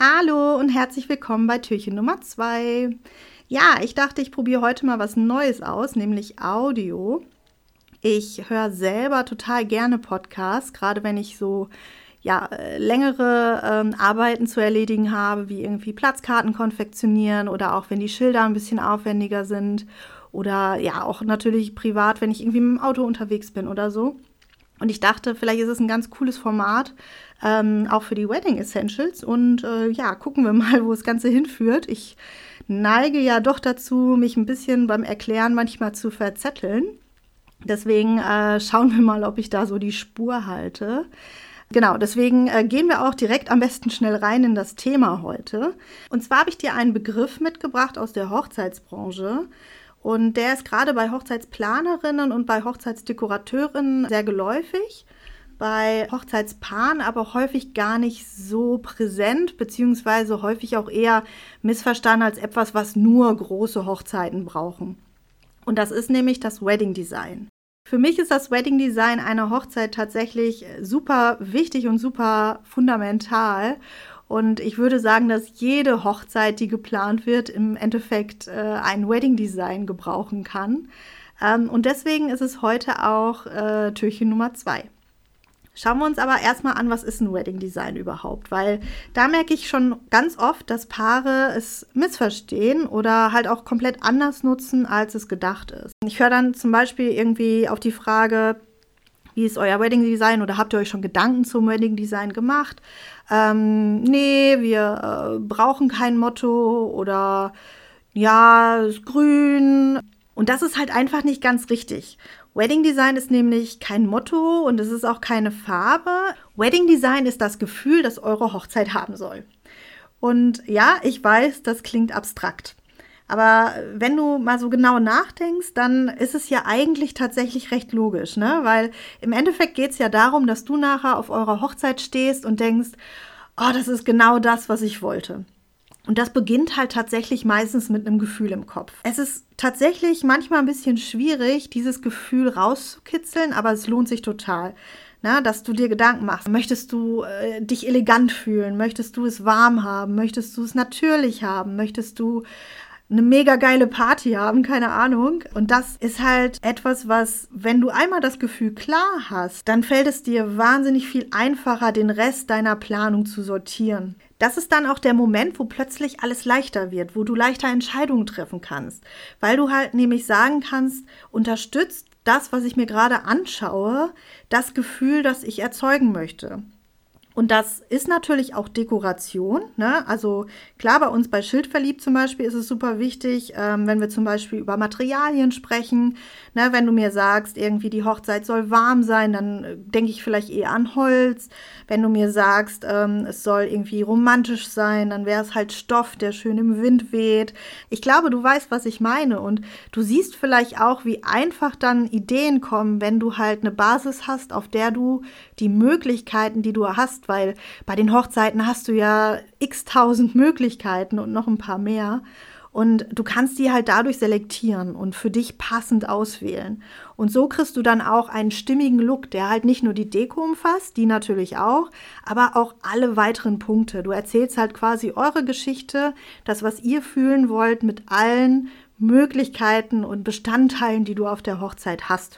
Hallo und herzlich willkommen bei Türchen Nummer 2. Ja, ich dachte, ich probiere heute mal was Neues aus, nämlich Audio. Ich höre selber total gerne Podcasts, gerade wenn ich so längere Arbeiten zu erledigen habe, wie irgendwie Platzkarten konfektionieren oder auch wenn die Schilder ein bisschen aufwendiger sind oder ja auch natürlich privat, wenn ich irgendwie mit dem Auto unterwegs bin oder so. Und ich dachte, vielleicht ist es ein ganz cooles Format, auch für die Wedding Essentials. Und gucken wir mal, wo das Ganze hinführt. Ich neige ja doch dazu, mich ein bisschen beim Erklären manchmal zu verzetteln. Deswegen schauen wir mal, ob ich da so die Spur halte. Genau, deswegen gehen wir auch direkt am besten schnell rein in das Thema heute. Und zwar habe ich dir einen Begriff mitgebracht aus der Hochzeitsbranche. Und der ist gerade bei Hochzeitsplanerinnen und bei Hochzeitsdekorateurinnen sehr geläufig, bei Hochzeitspaaren aber häufig gar nicht so präsent, beziehungsweise häufig auch eher missverstanden als etwas, was nur große Hochzeiten brauchen. Und das ist nämlich das Wedding Design. Für mich ist das Wedding Design einer Hochzeit tatsächlich super wichtig und super fundamental. Und ich würde sagen, dass jede Hochzeit, die geplant wird, im Endeffekt ein Wedding Design gebrauchen kann. Und deswegen ist es heute auch Türchen Nummer 2. Schauen wir uns aber erstmal an, was ist ein Wedding Design überhaupt? Weil da merke ich schon ganz oft, dass Paare es missverstehen oder halt auch komplett anders nutzen, als es gedacht ist. Ich höre dann zum Beispiel irgendwie auf die Frage, wie ist euer Wedding Design oder habt ihr euch schon Gedanken zum Wedding Design gemacht? Nee, wir brauchen kein Motto oder ja, ist grün. Und das ist halt einfach nicht ganz richtig. Wedding Design ist nämlich kein Motto und es ist auch keine Farbe. Wedding Design ist das Gefühl, das eure Hochzeit haben soll. Und ja, ich weiß, das klingt abstrakt. Aber wenn du mal so genau nachdenkst, dann ist es ja eigentlich tatsächlich recht logisch, ne? Weil im Endeffekt geht es ja darum, dass du nachher auf eurer Hochzeit stehst und denkst, oh, das ist genau das, was ich wollte. Und das beginnt halt tatsächlich meistens mit einem Gefühl im Kopf. Es ist tatsächlich manchmal ein bisschen schwierig, dieses Gefühl rauszukitzeln, aber es lohnt sich total. Na, dass du dir Gedanken machst. Möchtest du dich elegant fühlen? Möchtest du es warm haben? Möchtest du es natürlich haben? Möchtest du eine mega geile Party haben, keine Ahnung. Und das ist halt etwas, was, wenn du einmal das Gefühl klar hast, dann fällt es dir wahnsinnig viel einfacher, den Rest deiner Planung zu sortieren. Das ist dann auch der Moment, wo plötzlich alles leichter wird, wo du leichter Entscheidungen treffen kannst, weil du halt nämlich sagen kannst, unterstützt das, was ich mir gerade anschaue, das Gefühl, das ich erzeugen möchte. Und das ist natürlich auch Dekoration, ne? Also klar, bei uns bei Schildverliebt zum Beispiel ist es super wichtig, wenn wir zum Beispiel über Materialien sprechen, ne? Wenn du mir sagst, irgendwie die Hochzeit soll warm sein, dann denke ich vielleicht eher an Holz. Wenn du mir sagst, es soll irgendwie romantisch sein, dann wäre es halt Stoff, der schön im Wind weht. Ich glaube, du weißt, was ich meine und du siehst vielleicht auch, wie einfach dann Ideen kommen, wenn du halt eine Basis hast, auf der du die Möglichkeiten, die du hast, weil bei den Hochzeiten hast du ja x-tausend Möglichkeiten und noch ein paar mehr. Und du kannst die halt dadurch selektieren und für dich passend auswählen. Und so kriegst du dann auch einen stimmigen Look, der halt nicht nur die Deko umfasst, die natürlich auch, aber auch alle weiteren Punkte. Du erzählst halt quasi eure Geschichte, das, was ihr fühlen wollt, mit allen Möglichkeiten und Bestandteilen, die du auf der Hochzeit hast.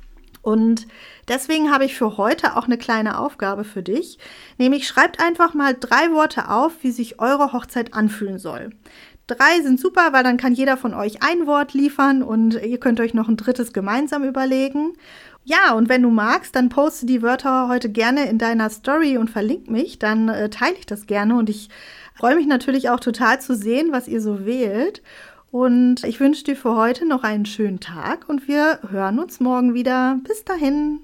Und deswegen habe ich für heute auch eine kleine Aufgabe für dich, nämlich schreibt einfach mal 3 Worte auf, wie sich eure Hochzeit anfühlen soll. 3 sind super, weil dann kann jeder von euch ein Wort liefern und ihr könnt euch noch ein drittes gemeinsam überlegen. Ja, und wenn du magst, dann poste die Wörter heute gerne in deiner Story und verlink mich, dann teile ich das gerne und ich freue mich natürlich auch total zu sehen, was ihr so wählt. Und ich wünsche dir für heute noch einen schönen Tag und wir hören uns morgen wieder. Bis dahin.